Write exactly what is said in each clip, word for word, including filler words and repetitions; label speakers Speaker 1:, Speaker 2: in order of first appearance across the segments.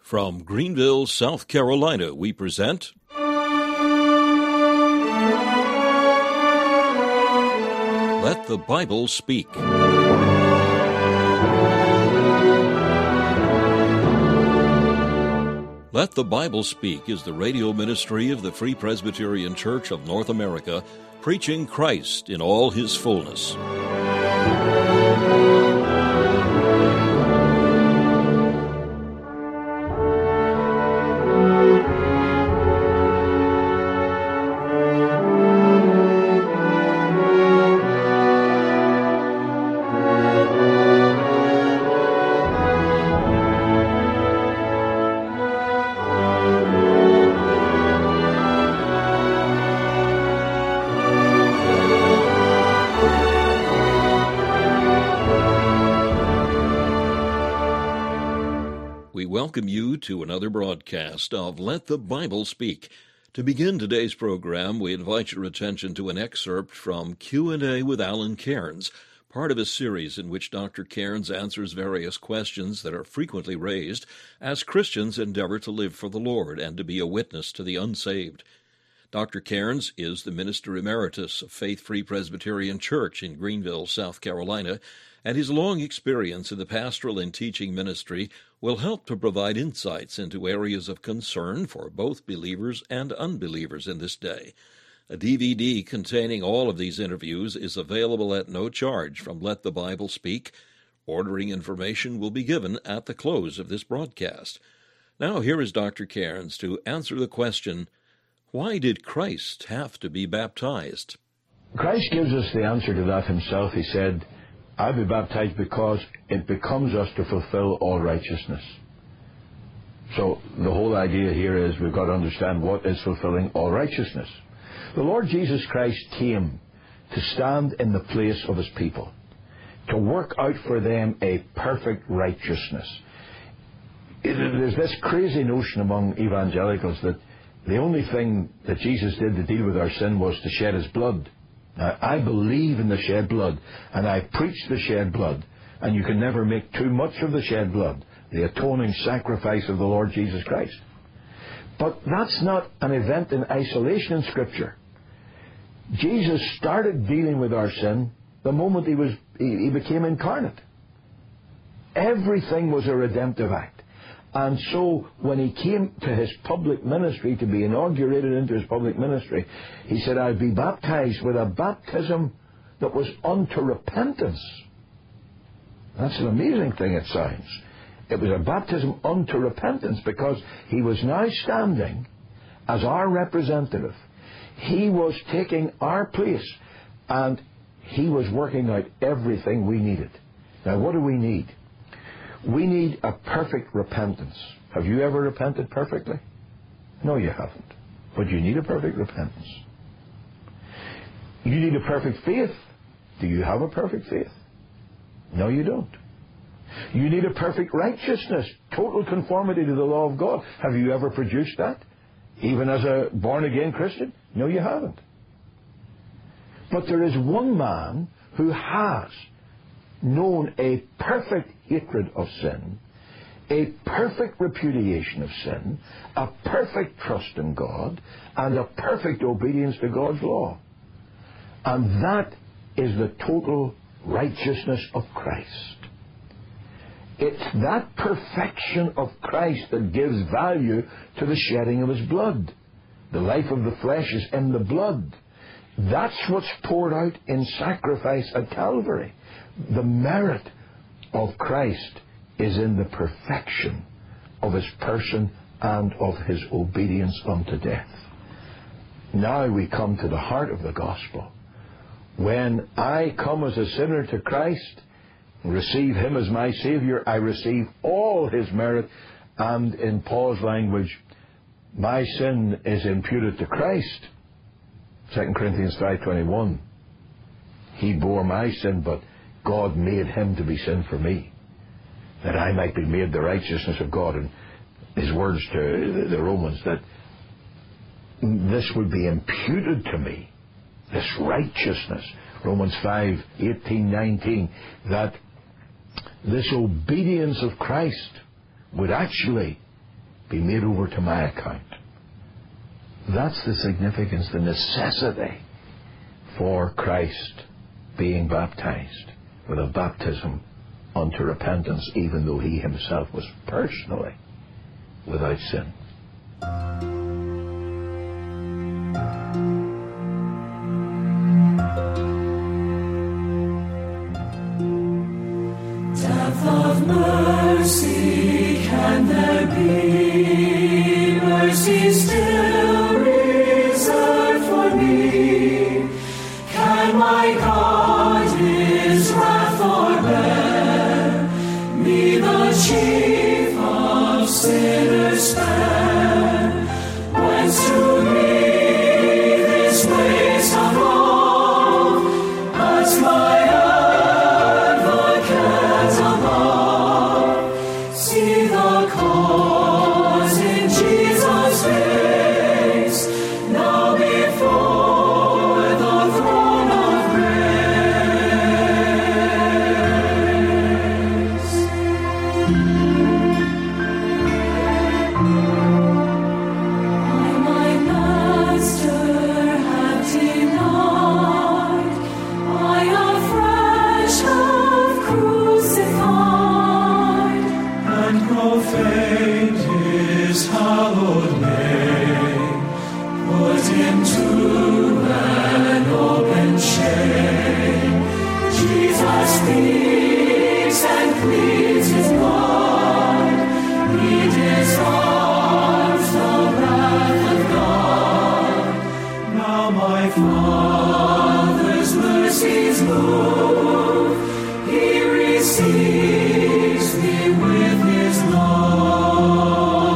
Speaker 1: From Greenville, South Carolina, we present Let the Bible Speak. Let the Bible Speak is the radio ministry of the Free Presbyterian Church of North America, preaching Christ in all His fullness. We welcome you to another broadcast of Let the Bible Speak. To begin today's program, we invite your attention to an excerpt from Q and A with Alan Cairns, part of a series in which Doctor Cairns answers various questions that are frequently raised as Christians endeavor to live for the Lord and to be a witness to the unsaved. Doctor Cairns is the Minister Emeritus of Faith Free Presbyterian Church in Greenville, South Carolina, and his long experience in the pastoral and teaching ministry will help to provide insights into areas of concern for both believers and unbelievers in this day. A D V D containing all of these interviews is available at no charge from Let the Bible Speak. Ordering information will be given at the close of this broadcast. Now here is Doctor Cairns to answer the question, why did Christ have to be baptized?
Speaker 2: Christ gives us the answer to that himself. He said, I'll be baptized because it becomes us to fulfill all righteousness. So the whole idea here is we've got to understand what is fulfilling all righteousness. The Lord Jesus Christ came to stand in the place of his people, to work out for them a perfect righteousness. There's this crazy notion among evangelicals that the only thing that Jesus did to deal with our sin was to shed his blood. Now, I believe in the shed blood, and I preach the shed blood, and you can never make too much of the shed blood, the atoning sacrifice of the Lord Jesus Christ. But that's not an event in isolation in Scripture. Jesus started dealing with our sin the moment he was he, he became incarnate. Everything was a redemptive act. And so when he came to his public ministry, to be inaugurated into his public ministry, he said, I'll be baptized with a baptism that was unto repentance. That's an amazing thing, it sounds. It was a baptism unto repentance because he was now standing as our representative. He was taking our place and he was working out everything we needed. Now, what do we need? We need a perfect repentance. Have you ever repented perfectly? No, you haven't. But you need a perfect repentance. You need a perfect faith. Do you have a perfect faith? No, you don't. You need a perfect righteousness, total conformity to the law of God. Have you ever produced that? Even as a born-again Christian? No, you haven't. But there is one man who has known a perfect hatred of sin, a perfect repudiation of sin, a perfect trust in God, and a perfect obedience to God's law. And that is the total righteousness of Christ. It's that perfection of Christ that gives value to the shedding of his blood. The life of the flesh is in the blood. That's what's poured out in sacrifice at Calvary. The merit of Christ is in the perfection of his person and of his obedience unto death. Now we come to the heart of the gospel. When I come as a sinner to Christ, receive him as my Savior, I receive all his merit, and in Paul's language, my sin is imputed to Christ. Second Corinthians five twenty-one. He bore my sin, but God made him to be sin for me, that I might be made the righteousness of God. And his words to the Romans, that this would be imputed to me, this righteousness. Romans five eighteen nineteen, that this obedience of Christ would actually be made over to my account. That's the significance, the necessity for Christ being baptized with a baptism unto repentance, even though he himself was personally without sin.
Speaker 3: Depth of mercy, can there be mercy still reserved for me? Can my God his wrath forbear, me the chief of sinners spare? Whence to me this grace of love, as my advocate above? See the cause in Jesus' face, now before the throne of grace. I, my Master, have denied, I afresh have crucified, and profaned his hallowed name, put into an open shame. Jesus speaks and pleads his blood, he disarms the wrath of God. Now my Father's mercies move, he receives me with his love.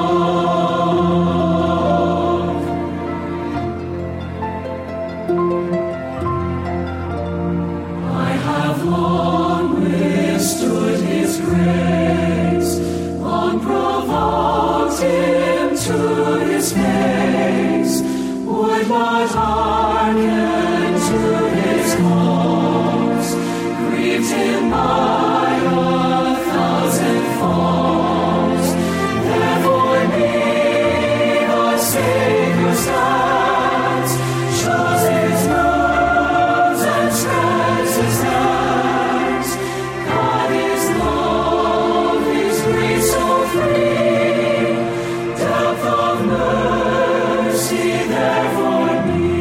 Speaker 3: I have long withstood his grace, long provoked him to his face, would not hearken to his calls, grieved him by a thousand falls. Therefore me the Savior stands, shows his wounds and spreads his hands. God is love, his grace so free, depth of mercy there for me.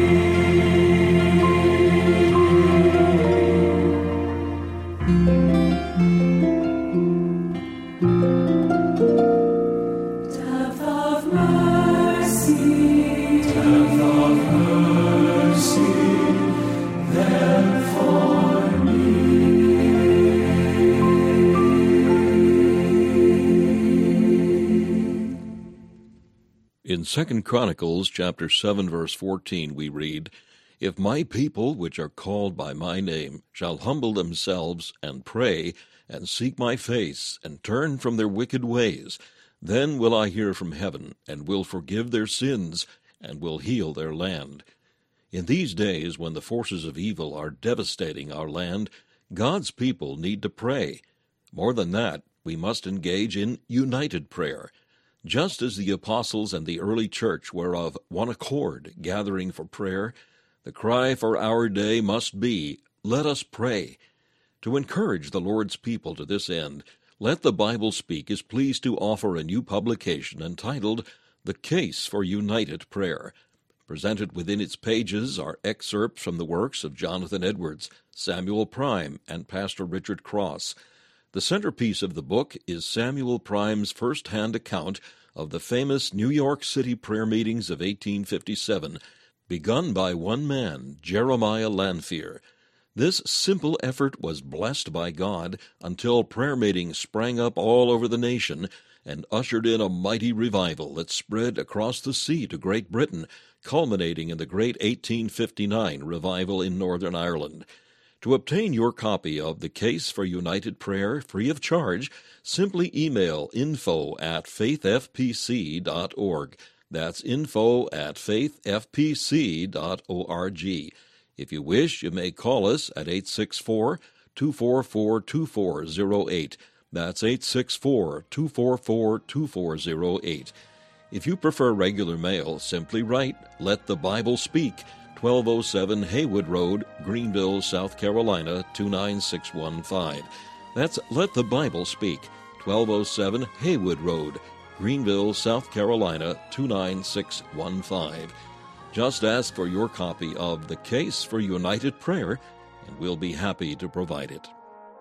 Speaker 3: Depth of mercy, depth of mercy, there for me.
Speaker 1: In Second Chronicles chapter seven, verse fourteen, we read, If my people, which are called by my name, shall humble themselves, and pray, and seek my face, and turn from their wicked ways, then will I hear from heaven, and will forgive their sins, and will heal their land. In these days, when the forces of evil are devastating our land, God's people need to pray. More than that, we must engage in united prayer. Just as the apostles and the early church were of one accord, gathering for prayer, the cry for our day must be, let us pray. To encourage the Lord's people to this end, Let the Bible Speak is pleased to offer a new publication entitled The Case for United Prayer. Presented within its pages are excerpts from the works of Jonathan Edwards, Samuel Prime, and Pastor Richard Cross. The centerpiece of the book is Samuel Prime's first-hand account of the famous New York City prayer meetings of eighteen fifty-seven, begun by one man, Jeremiah Lanphier. This simple effort was blessed by God until prayer meetings sprang up all over the nation and ushered in a mighty revival that spread across the sea to Great Britain, culminating in the great eighteen fifty-nine revival in Northern Ireland. To obtain your copy of The Case for United Prayer free of charge, simply email info at faith f p c dot org. That's info at faith f p c dot org. If you wish, you may call us at eight six four, two four four, two four zero eight. That's eight six four, two four four, two four zero eight. If you prefer regular mail, simply write Let the Bible Speak, twelve oh seven Haywood Road, Greenville, South Carolina, two nine six one five. That's Let the Bible Speak, twelve oh seven Haywood Road, Greenville, South Carolina, two nine six one five. Just ask for your copy of The Case for United Prayer, and we'll be happy to provide it.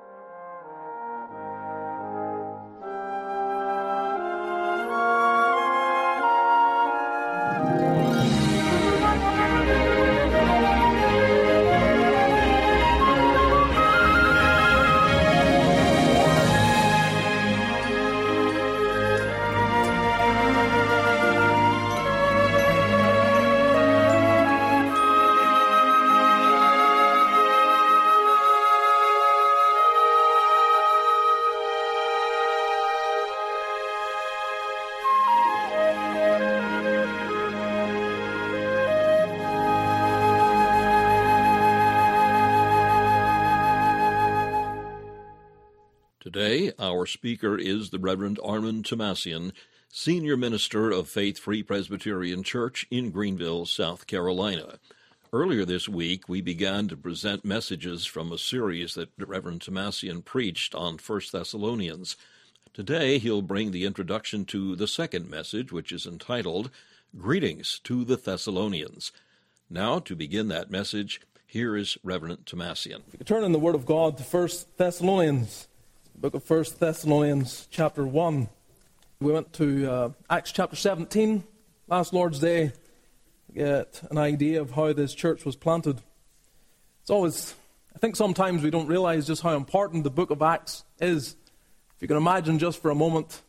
Speaker 1: Today, our speaker is the Reverend Armand Tomassian, Senior Minister of Faith Free Presbyterian Church in Greenville, South Carolina. Earlier this week, we began to present messages from a series that Reverend Tomassian preached on First Thessalonians. Today, he'll bring the introduction to the second message, which is entitled, Greetings to the Thessalonians. Now, to begin that message, here is Reverend Tomassian.
Speaker 4: We can turn in the Word of God to First Thessalonians. Book of First Thessalonians, chapter one. We went to uh, Acts chapter seventeen last Lord's Day to get an idea of how this church was planted. It's always, I think sometimes we don't realize just how important the book of Acts is. If you can imagine just for a moment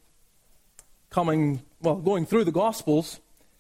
Speaker 4: coming, well, going through the Gospels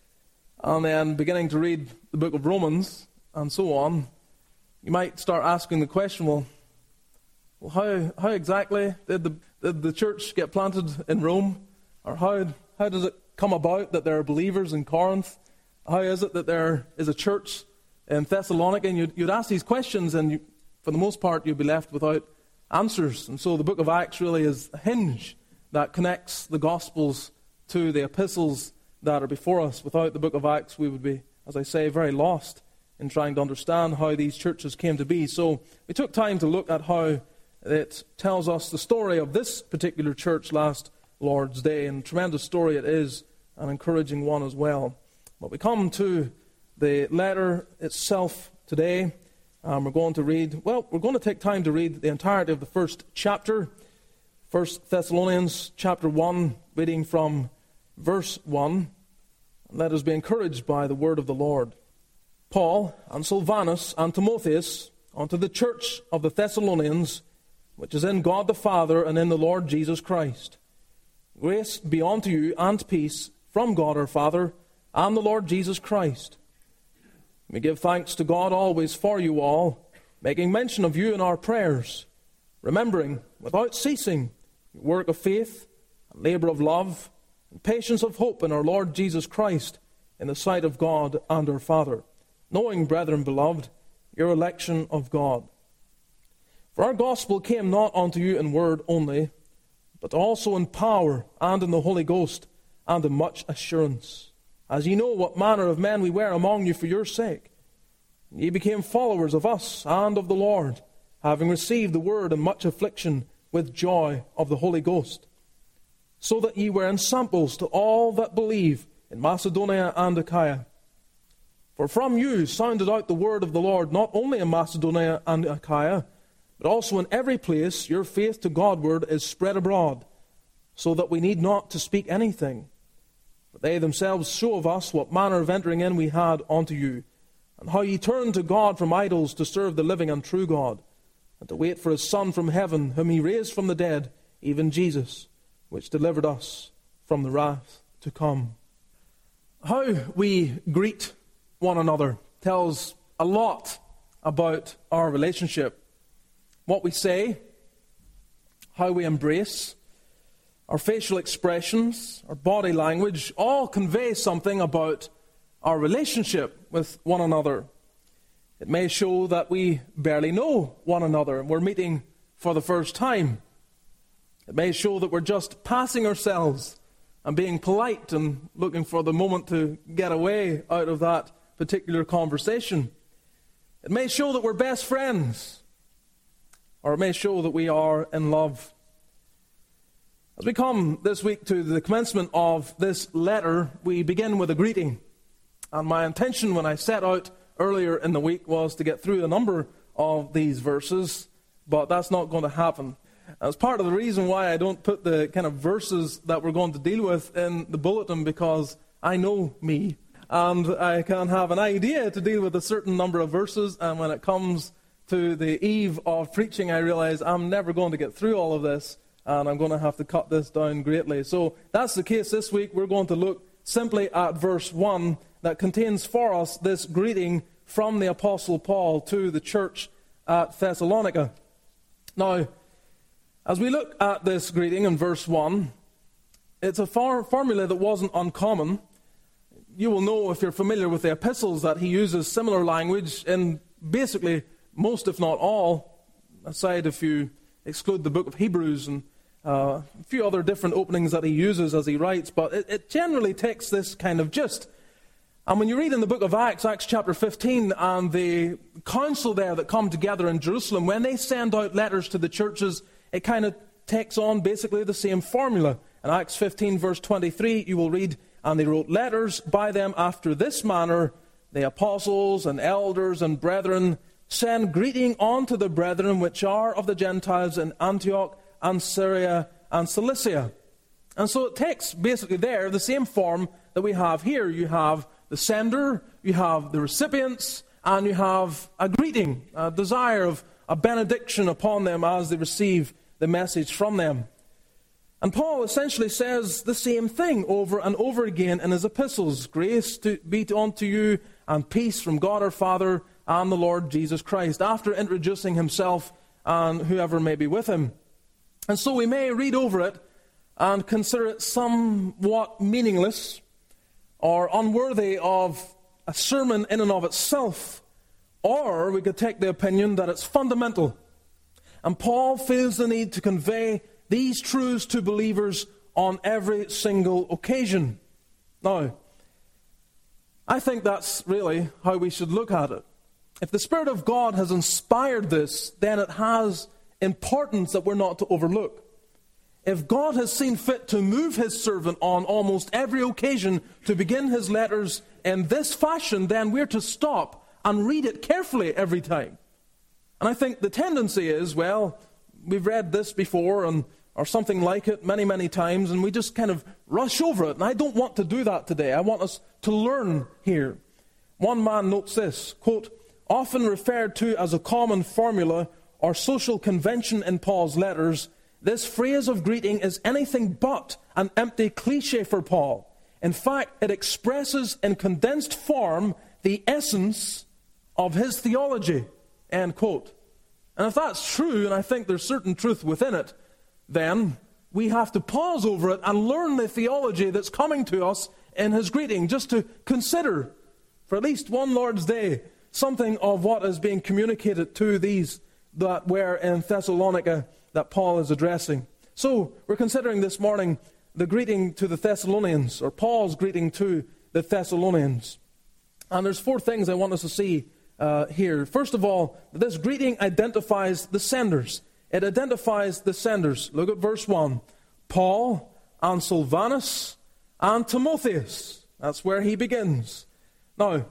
Speaker 4: and then beginning to read the book of Romans and so on, you might start asking the question, well, Well, how how exactly did the did the church get planted in Rome? Or how how does it come about that there are believers in Corinth? How is it that there is a church in Thessalonica? And you'd, you'd ask these questions, and you, for the most part, you'd be left without answers. And so the book of Acts really is a hinge that connects the Gospels to the epistles that are before us. Without the book of Acts, we would be, as I say, very lost in trying to understand how these churches came to be. So we took time to look at how it tells us the story of this particular church last Lord's Day, and a tremendous story it is, an encouraging one as well. But we come to the letter itself today, and we're going to read, well, we're going to take time to read the entirety of the first chapter, First Thessalonians chapter one, reading from verse one. Let us be encouraged by the word of the Lord. Paul and Silvanus and Timotheus, unto the church of the Thessalonians, which is in God the Father and in the Lord Jesus Christ. Grace be unto you and peace from God our Father and the Lord Jesus Christ. We give thanks to God always for you all, making mention of you in our prayers, remembering without ceasing your work of faith and labor of love and patience of hope in our Lord Jesus Christ in the sight of God and our Father, knowing, brethren beloved, your election of God. For our gospel came not unto you in word only, but also in power and in the Holy Ghost and in much assurance, as ye know what manner of men we were among you for your sake. Ye became followers of us and of the Lord, having received the word in much affliction with joy of the Holy Ghost, so that ye were ensamples to all that believe in Macedonia and Achaia. For from you sounded out the word of the Lord, not only in Macedonia and Achaia, but also in every place your faith to Godward is spread abroad, so that we need not to speak anything. But they themselves show of us what manner of entering in we had unto you, and how ye turned to God from idols to serve the living and true God, and to wait for his Son from heaven, whom he raised from the dead, even Jesus, which delivered us from the wrath to come. How we greet one another tells a lot about our relationship. What we say, how we embrace, our facial expressions, our body language, all convey something about our relationship with one another. It may show that we barely know one another and we're meeting for the first time. It may show that we're just passing ourselves and being polite and looking for the moment to get away out of that particular conversation. It may show that we're best friends, or it may show that we are in love. As we come this week to the commencement of this letter, we begin with a greeting. And my intention when I set out earlier in the week was to get through a number of these verses, but that's not going to happen. That's part of the reason why I don't put the kind of verses that we're going to deal with in the bulletin, because I know me. And I can have an idea to deal with a certain number of verses, and when it comes to the eve of preaching, I realize I'm never going to get through all of this, and I'm going to have to cut this down greatly. So that's the case this week. We're going to look simply at verse one that contains for us this greeting from the Apostle Paul to the church at Thessalonica. Now, as we look at this greeting in verse one, it's a far formula that wasn't uncommon. You will know, if you're familiar with the epistles, that he uses similar language in basically most, if not all, aside if you exclude the book of Hebrews and uh, a few other different openings that he uses as he writes, but it, it generally takes this kind of gist. And when you read in the book of Acts, Acts chapter fifteen, and the council there that come together in Jerusalem, when they send out letters to the churches, it kind of takes on basically the same formula. In Acts fifteen, verse twenty-three, you will read, "And they wrote letters by them after this manner, the apostles and elders and brethren send greeting unto the brethren which are of the Gentiles in Antioch and Syria and Cilicia." And so it takes basically there the same form that we have here. You have the sender, you have the recipients, and you have a greeting, a desire of a benediction upon them as they receive the message from them. And Paul essentially says the same thing over and over again in his epistles. "Grace to be unto you, and peace from God our Father and the Lord Jesus Christ," after introducing himself and whoever may be with him. And so we may read over it and consider it somewhat meaningless or unworthy of a sermon in and of itself, or we could take the opinion that it's fundamental. And Paul feels the need to convey these truths to believers on every single occasion. Now, I think that's really how we should look at it. If the Spirit of God has inspired this, then it has importance that we're not to overlook. If God has seen fit to move his servant on almost every occasion to begin his letters in this fashion, then we're to stop and read it carefully every time. And I think the tendency is, well, we've read this before and or something like it many, many times, and we just kind of rush over it. And I don't want to do that today. I want us to learn here. One man notes this, quote, "Often referred to as a common formula or social convention in Paul's letters, this phrase of greeting is anything but an empty cliche for Paul. In fact, it expresses in condensed form the essence of his theology," end quote. And if that's true, and I think there's certain truth within it, then we have to pause over it and learn the theology that's coming to us in his greeting, just to consider, for at least one Lord's Day, something of what is being communicated to these that were in Thessalonica that Paul is addressing. So, we're considering this morning the greeting to the Thessalonians, or Paul's greeting to the Thessalonians. And there's four things I want us to see uh, here. First of all, this greeting identifies the senders. It identifies the senders. Look at verse one. Paul and Silvanus and Timotheus. That's where he begins. Now,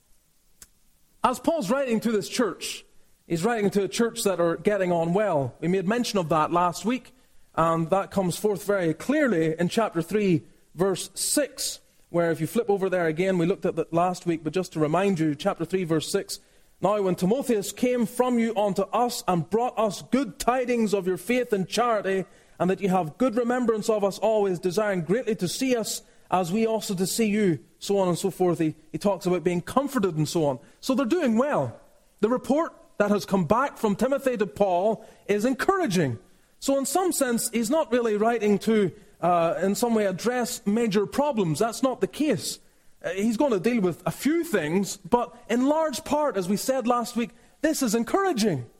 Speaker 4: as Paul's writing to this church, he's writing to a church that are getting on well. We made mention of that last week, and that comes forth very clearly in chapter three, verse six, where if you flip over there again, we looked at that last week, but just to remind you, chapter three, verse six, "Now when Timotheus came from you unto us and brought us good tidings of your faith and charity, and that you have good remembrance of us always, desiring greatly to see us, as we also to see you," so on and so forth. He, he talks about being comforted and so on. So they're doing well. The report that has come back from Timothy to Paul is encouraging. So in some sense, he's not really writing to, uh, in some way, address major problems. That's not the case. Uh, he's going to deal with a few things, but in large part, as we said last week, this is encouraging.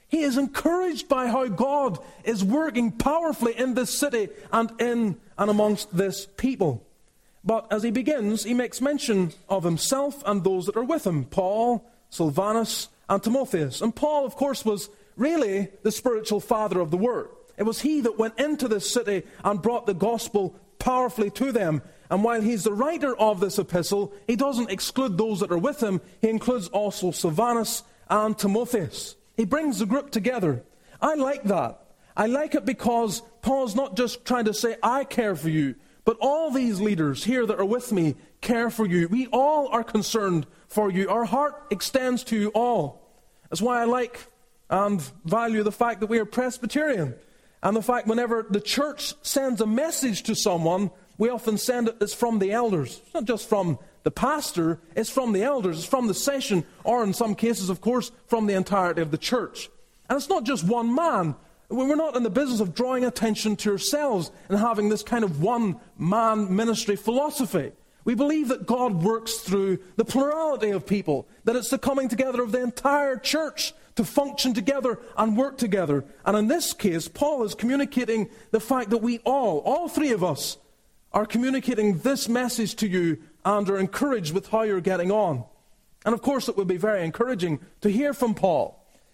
Speaker 4: He is encouraged by how God is working powerfully in this city and in and amongst this people. But as he begins, he makes mention of himself and those that are with him, Paul, Silvanus, and Timotheus. And Paul, of course, was really the spiritual father of the word. It was he that went into this city and brought the gospel powerfully to them. And while he's the writer of this epistle, he doesn't exclude those that are with him. He includes also Silvanus and Timotheus. He brings the group together. I like that. I like it because Paul's not just trying to say, I care for you, but all these leaders here that are with me care for you. We all are concerned for you. Our heart extends to you all. That's why I like and value the fact that we are Presbyterian. And the fact whenever the church sends a message to someone, we often send it as from the elders. It's not just from the pastor, it's from the elders, it's from the session, or in some cases, of course, from the entirety of the church. And it's not just one man. We're not in the business of drawing attention to ourselves and having this kind of one-man ministry philosophy. We believe that God works through the plurality of people, that it's the coming together of the entire church to function together and work together. And in this case, Paul is communicating the fact that we all, all three of us, are communicating this message to you and are encouraged with how you're getting on. And of course, it would be very encouraging to hear from Paul.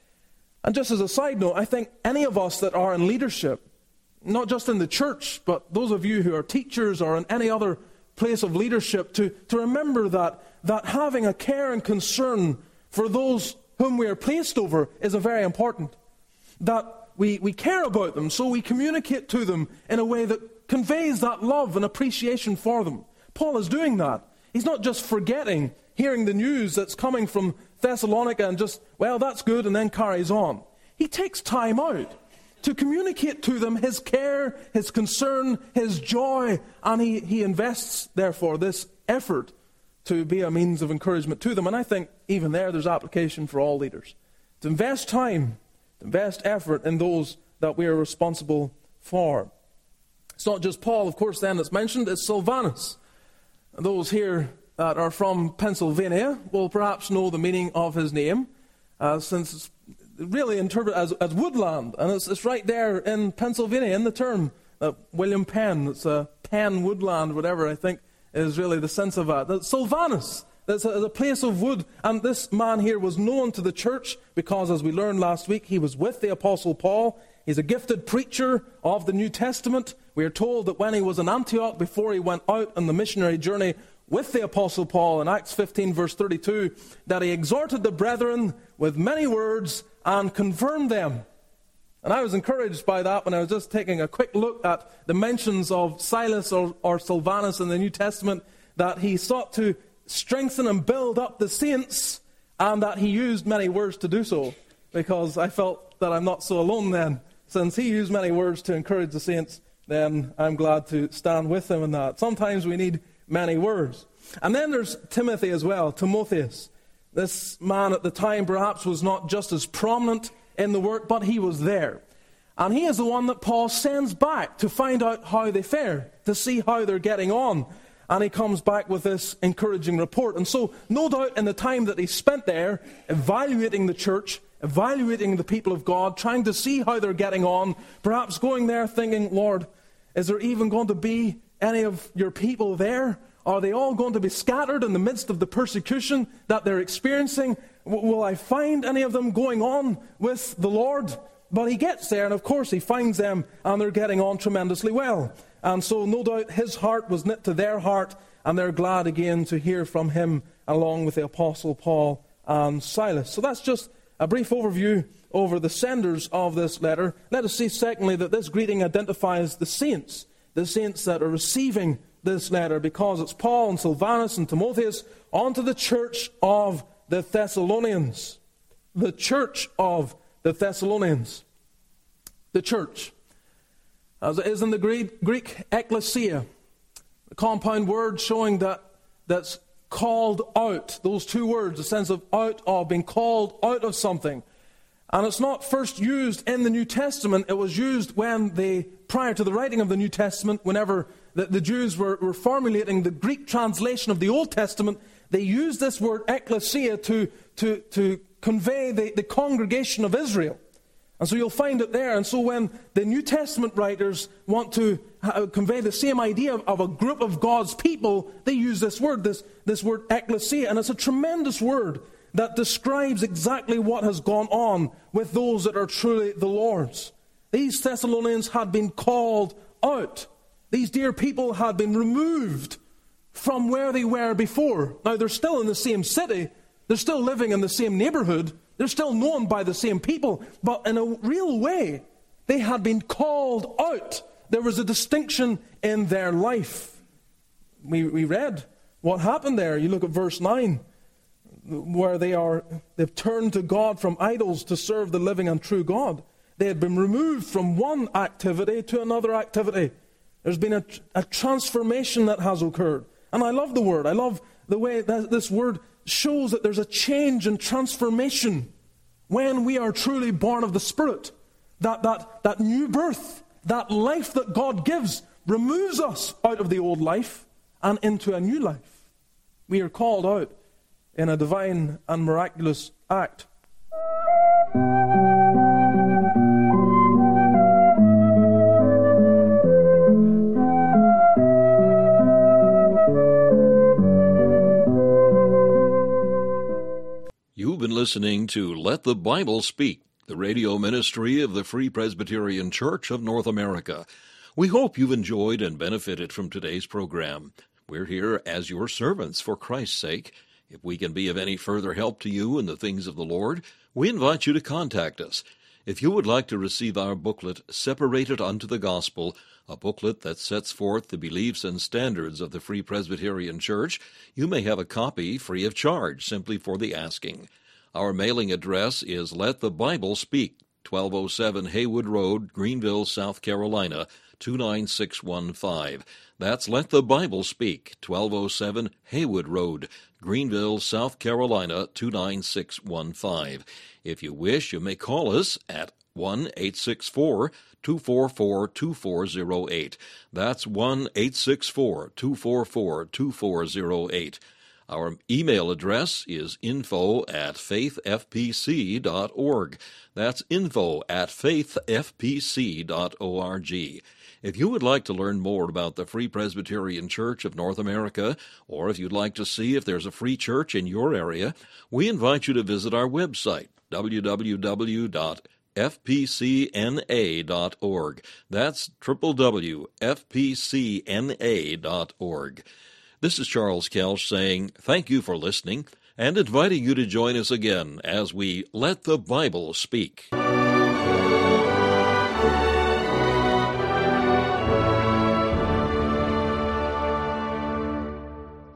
Speaker 4: And just as a side note, I think any of us that are in leadership, not just in the church, but those of you who are teachers or in any other place of leadership, to, to remember that, that having a care and concern for those whom we are placed over is a very important. That we, we care about them, so we communicate to them in a way that conveys that love and appreciation for them. Paul is doing that. He's not just forgetting, hearing the news that's coming from Thessalonica and just, well, that's good, and then carries on. He takes time out to communicate to them his care, his concern, his joy, and he, he invests, therefore, this effort to be a means of encouragement to them. And I think even there, there's application for all leaders. To invest time, to invest effort in those that we are responsible for. It's not just Paul, of course, then that's mentioned, it's Silvanus. Those here that are from Pennsylvania will perhaps know the meaning of his name, uh, since it's really interpreted as, as woodland. And it's, it's right there in Pennsylvania, in the term, uh, William Penn. It's a Penn woodland, whatever I think is really the sense of that. That's Silvanus. That's a, a place of wood. And this man here was known to the church because, as we learned last week, he was with the Apostle Paul. He's a gifted preacher of the New Testament. We are told that when he was in Antioch, before he went out on the missionary journey with the Apostle Paul in Acts fifteen, verse thirty-two, that he exhorted the brethren with many words and confirmed them. And I was encouraged by that when I was just taking a quick look at the mentions of Silas or, or Silvanus in the New Testament, that he sought to strengthen and build up the saints, and that he used many words to do so, because I felt that I'm not so alone then. Since he used many words to encourage the saints, then I'm glad to stand with him in that. Sometimes we need many words. And then there's Timothy as well, Timotheus. This man at the time perhaps was not just as prominent in the work, but he was there. And he is the one that Paul sends back to find out how they fare, to see how they're getting on. And he comes back with this encouraging report. And so, no doubt in the time that he spent there, evaluating the church, evaluating the people of God, trying to see how they're getting on, perhaps going there thinking, Lord, is there even going to be any of your people there? Are they all going to be scattered in the midst of the persecution that they're experiencing? W- will I find any of them going on with the Lord? But he gets there, and of course he finds them, and they're getting on tremendously well. And so no doubt his heart was knit to their heart, and they're glad again to hear from him along with the Apostle Paul and Silas. So that's just a brief overview over the senders of this letter. Let us see, secondly, that this greeting identifies the saints, the saints that are receiving this letter, because it's Paul and Silvanus and Timotheus onto the church of the Thessalonians. The church of the Thessalonians. The church. As it is in the Greek, Greek ecclesia, a compound word showing that that's called out. Those two words, the sense of out of, being called out of something. And it's not first used in the New Testament. It was used when they, prior to the writing of the New Testament, whenever the, the Jews were, were formulating the Greek translation of the Old Testament, they used this word ecclesia to, to, to convey the, the congregation of Israel. And so you'll find it there. And so when the New Testament writers want to uh, convey the same idea of, of a group of God's people, they use this word, this, this word ecclesia. And it's a tremendous word that describes exactly what has gone on with those that are truly the Lord's. These Thessalonians had been called out. These dear people had been removed from where they were before. Now, they're still in the same city. They're still living in the same neighborhood. They're still known by the same people. But in a real way, they had been called out. There was a distinction in their life. We, we read what happened there. You look at verse nine, where they are, they've turned to God from idols to serve the living and true God. They had been removed from one activity to another activity. There's been a, a transformation that has occurred. And I love the word. I love the way that this word shows that there's a change and transformation when we are truly born of the Spirit. That, that, that new birth, that life that God gives, removes us out of the old life and into a new life. We are called out in a divine and miraculous act.
Speaker 1: You've been listening to Let the Bible Speak, the radio ministry of the Free Presbyterian Church of North America. We hope you've enjoyed and benefited from today's program. We're here as your servants for Christ's sake. If we can be of any further help to you in the things of the Lord, we invite you to contact us. If you would like to receive our booklet, Separated Unto the Gospel, a booklet that sets forth the beliefs and standards of the Free Presbyterian Church, you may have a copy free of charge, simply for the asking. Our mailing address is Let the Bible Speak, twelve oh seven Haywood Road, Greenville, South Carolina, two nine six one five. That's Let the Bible Speak, twelve oh seven Haywood Road, Greenville, South Carolina, two nine six one five. If you wish, you may call us at one eight six four, two four four, two four zero eight. That's one eight six four, two four four, two four zero eight. Our email address is info at faith f p c dot org. That's info at faith f p c dot org. If you would like to learn more about the Free Presbyterian Church of North America, or if you'd like to see if there's a free church in your area, we invite you to visit our website, w w w dot f p c n a dot org. That's w w w dot f p c n a dot org. This is Charles Kelsch saying thank you for listening and inviting you to join us again as we Let the Bible Speak.